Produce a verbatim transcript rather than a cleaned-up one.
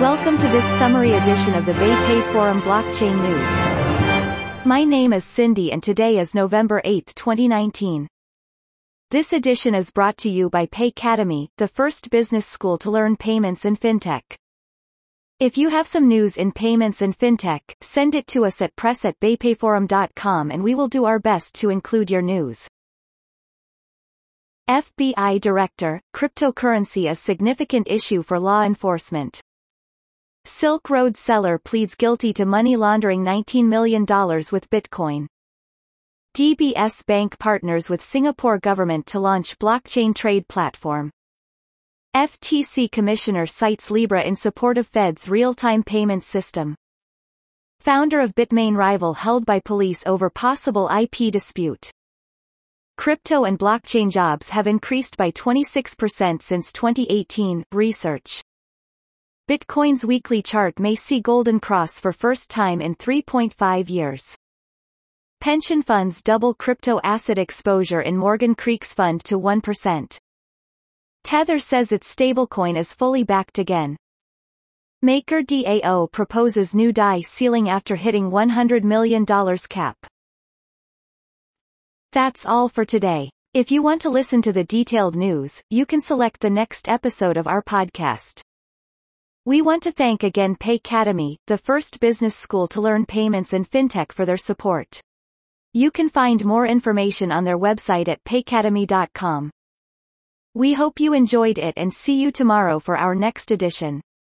Welcome to this summary edition of the BayPay Forum Blockchain News. My name is Cindy and today is November eighth, twenty nineteen. This edition is brought to you by Paycademy, the first business school to learn payments and fintech. If you have some news in payments and fintech, send it to us at press at baypayforum dot com and we will do our best to include your news. F B I Director, cryptocurrency is significant issue for law enforcement. Silk Road seller pleads guilty to money laundering nineteen million dollars with Bitcoin. D B S Bank partners with Singapore government to launch blockchain trade platform. F T C Commissioner cites Libra in support of Fed's real-time payment system. Founder of Bitmain rival held by police over possible I P dispute. Crypto and blockchain jobs have increased by twenty-six percent since twenty eighteen, research. Bitcoin's weekly chart may see golden cross for first time in three point five years. Pension funds double crypto asset exposure in Morgan Creek's fund to one percent. Tether says its stablecoin is fully backed again. MakerDAO proposes new D A I ceiling after hitting one hundred million dollars cap. That's all for today. If you want to listen to the detailed news, you can select the next episode of our podcast. We want to thank again Paycademy, the first business school to learn payments and fintech for their support. You can find more information on their website at paycademy dot com. We hope you enjoyed it and see you tomorrow for our next edition.